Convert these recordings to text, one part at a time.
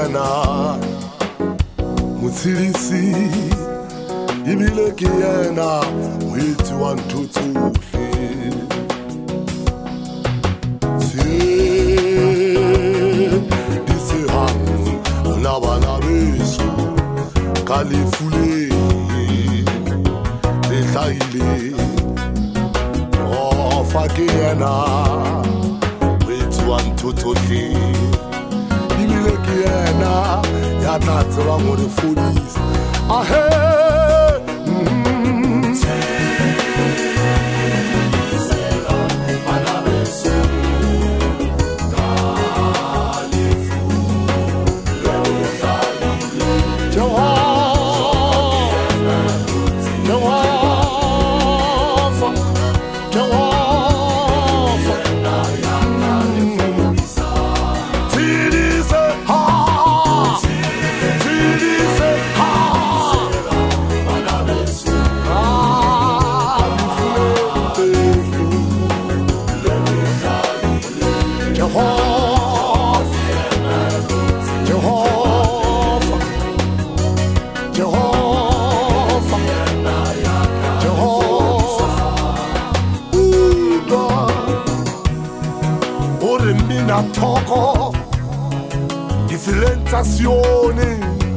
yena motshedisi ebile ke yena moetsi wa ntho tsohle tshedisehang la bana beso ka lefu le hlahile fa ke yena moetsi wa ntho tsohle ebile ke yena ya tla tseba mo re fodisa ahe Toko differenziazione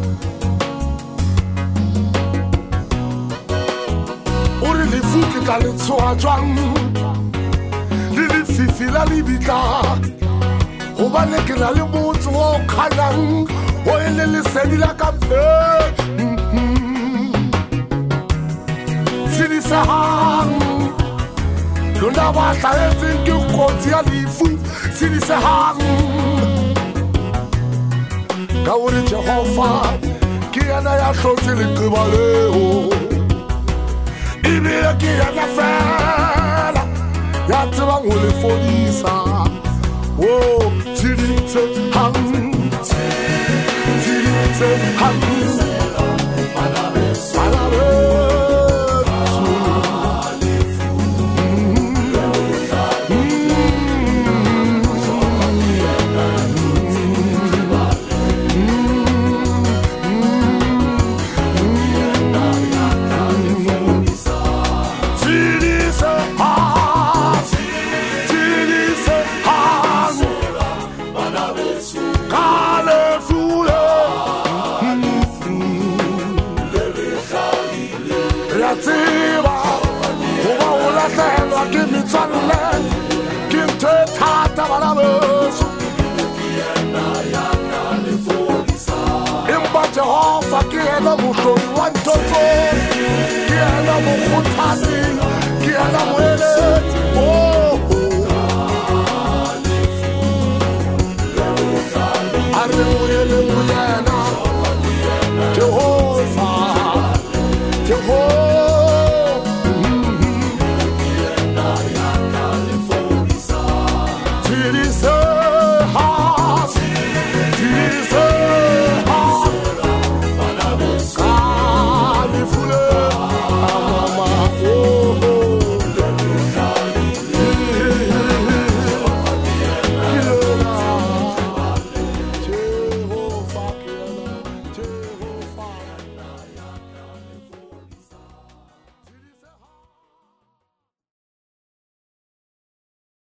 ore le fuche dalle sua gian le fifi la libita o bane che la le motso o khalang o le sedi la cape sidi sahan lona ba tla etsi ke kotsi ya lifu sidi sahan Kauri Jehovah, Kiana ya shoti likibaleo. Ibia Kiana fela, ya tiba ngule fodisa. Oh, tiri se ham, tiri se ham. Jehovah, Kiana Musho, one to